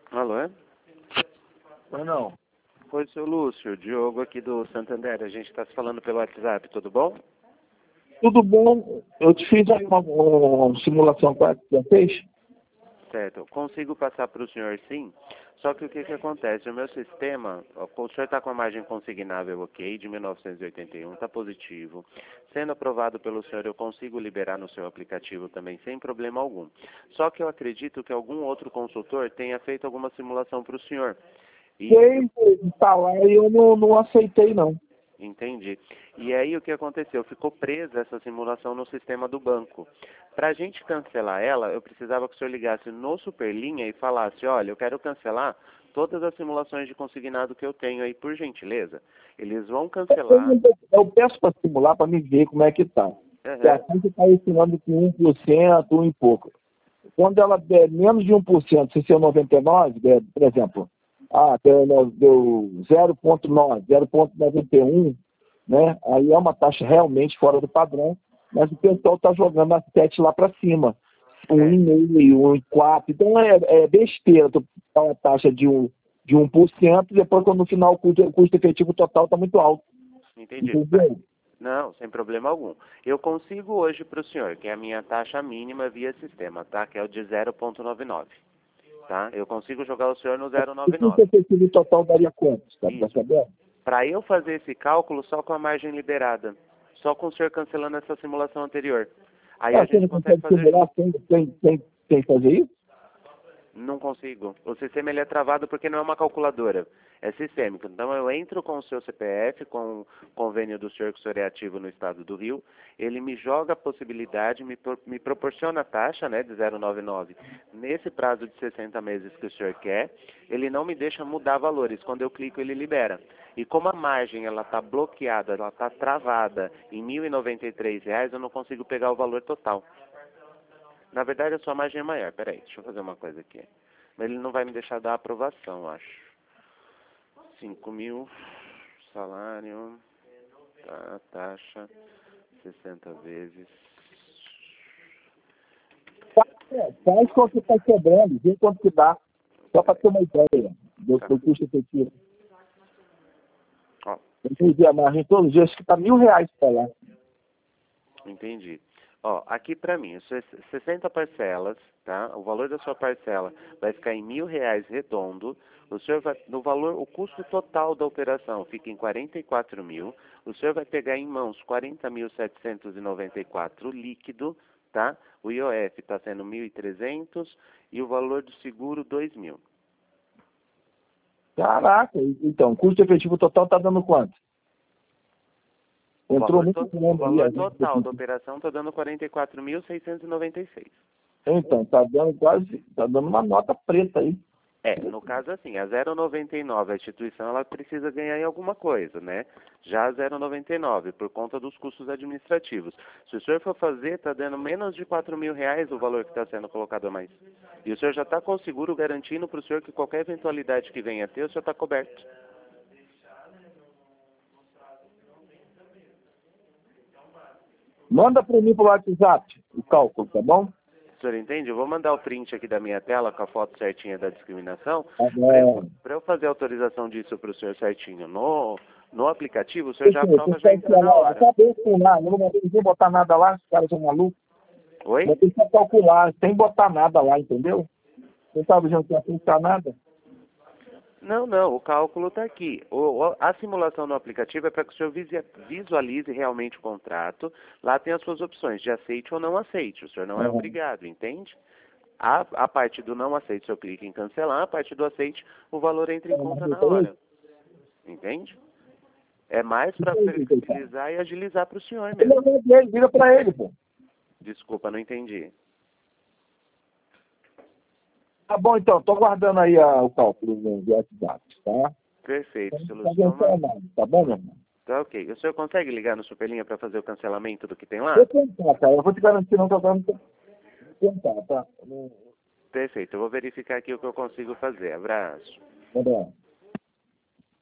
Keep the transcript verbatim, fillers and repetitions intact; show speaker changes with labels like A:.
A: Alô, é?
B: Ou não?
A: Oi, seu Lúcio, Diogo aqui do Santander. A gente está se falando pelo WhatsApp, tudo bom?
B: Tudo bom? Eu te fiz aí uma, uma simulação para já fez?
A: Certo. Consigo passar para o senhor, sim. Só que o que, que acontece? O meu sistema, o senhor está com a margem consignável ok, de mil novecentos e oitenta e um, está positivo. Sendo aprovado pelo senhor, eu consigo liberar no seu aplicativo também, sem problema algum. Só que eu acredito que algum outro consultor tenha feito alguma simulação para o senhor. E...
B: Fez, está lá e eu não, não aceitei, não.
A: Entendi. E aí o que aconteceu? Ficou presa essa simulação no sistema do banco. Para a gente cancelar ela, eu precisava que o senhor ligasse no Superlinha e falasse, olha, eu quero cancelar todas as simulações de consignado que eu tenho aí, por gentileza. Eles vão cancelar.
B: Eu, eu peço para simular para me ver como é que está.
A: Uhum.
B: Se a conta está ensinando com um por cento, um e pouco. Quando ela der menos de um por cento, se ser noventa e nove, der, por exemplo, ah, deu, deu zero vírgula nove, zero vírgula noventa e um, né? Aí é uma taxa realmente fora do padrão, mas o pessoal está jogando a sete lá para cima. Um
A: É.
B: vírgula cinco, um vírgula quatro. Então é, é besteira tu dar uma taxa de, um, de um por cento, depois quando no final o custo, o custo efetivo total está muito alto.
A: Entendi.
B: Entendeu?
A: Não, sem problema algum. Eu consigo hoje para o senhor, que é a minha taxa mínima via sistema, tá? Que é o de zero vírgula noventa e nove. Tá? Eu consigo jogar o senhor no zero vírgula noventa e
B: O custo
A: nove.
B: efetivo total daria quanto? Tá, tá
A: Isso.
B: sabendo?
A: Para eu fazer esse cálculo só com a margem liberada. Só com o senhor cancelando essa simulação anterior. Aí
B: Ah,
A: a
B: você
A: gente
B: não
A: consegue
B: consegue
A: fazer
B: simular
A: junto.
B: sem, sem, sem, sem fazer isso?
A: Não consigo. O sistema ele é travado porque não é uma calculadora. É sistêmico. Então eu entro com o seu C P F, com o convênio do senhor que o senhor é ativo no estado do Rio. Ele me joga a possibilidade, me, pro, me proporciona a taxa, né, de zero vírgula noventa e nove. Nesse prazo de sessenta meses que o senhor quer, ele não me deixa mudar valores. Quando eu clico, ele libera. E como a margem ela está bloqueada, ela está travada em mil e noventa e três reais, eu não consigo pegar o valor total. Na verdade, a sua margem é maior. Peraí, deixa eu fazer uma coisa aqui. Mas ele não vai me deixar dar aprovação, acho. cinco mil, salário, tá, taxa, sessenta vezes.
B: É, faz quanto você está quebrando, vê quanto que dá. Só para ter uma ideia do,
A: Tá.
B: do custo efetivo.
A: Ó,
B: Eu entendi a margem todos os dias, acho que está mil reais para lá.
A: entendi. Ó, aqui pra mim, isso é sessenta parcelas, tá? O valor da sua parcela vai ficar em mil reais redondo. O senhor vai, no valor, o custo total da operação fica em quarenta e quatro mil. O senhor vai pegar em mãos quarenta mil setecentos e noventa e quatro líquido, tá? O I O F está sendo mil e trezentos e o valor do seguro dois mil.
B: Caraca, então, custo efetivo total está dando quanto?
A: O
B: Entrou
A: valor,
B: muito
A: to, o
B: grande aí.
A: valor
B: A gente...
A: total da operação está dando quarenta e quatro mil seiscentos e noventa e seis.
B: Então, está dando quase, está dando uma nota preta aí.
A: É, no caso assim, a zero vírgula noventa e nove, a instituição ela precisa ganhar em alguma coisa, né? Já a zero vírgula noventa e nove, por conta dos custos administrativos. Se o senhor for fazer, está dando menos de quatro mil reais o valor que está sendo colocado a mais. E o senhor já está com o seguro garantindo para o senhor que qualquer eventualidade que venha a ter, o senhor está coberto.
B: Manda para mim pelo WhatsApp o cálculo, tá bom?
A: O senhor entende? Eu vou mandar o print aqui da minha tela com a foto certinha da discriminação,
B: Tá
A: para eu,
B: bom.
A: pra eu fazer a autorização disso para o senhor certinho no, no aplicativo, o senhor já
B: Você
A: aprova, já entra na hora.
B: acabei de calcular, eu não vou botar nada lá, os caras são malucos.
A: Oi?
B: Eu tenho que calcular, sem botar nada lá, entendeu? Você sabe, gente, não tem que botar nada.
A: Não, não, o cálculo está aqui. O, o- a simulação no aplicativo é para que o senhor visi- visualize realmente o contrato. Lá tem as suas opções de aceite ou não aceite. O senhor não é
B: Uhum.
A: obrigado, entende? A, a parte do não aceite, o senhor clica em cancelar. A parte do aceite, o valor entra em conta na hora. Entende? É mais para flexibilizar e agilizar para o senhor
B: Ele
A: mesmo.
B: levanta ele, vira para ele, pô.
A: Desculpa, não entendi.
B: Tá bom, então, tô guardando aí a, o cálculo no do WhatsApp, tá?
A: Perfeito,
B: Não tá
A: solução.
B: aguentando nada, tá bom, meu irmão?
A: Tá ok. O senhor consegue ligar no Superlinha para fazer o cancelamento do que tem lá?
B: Vou tentar, cara, eu vou te garantir, não, que eu vou tentar, tá? Não-
A: Perfeito, eu vou verificar aqui o que eu consigo fazer. Abraço.
B: Tá bom.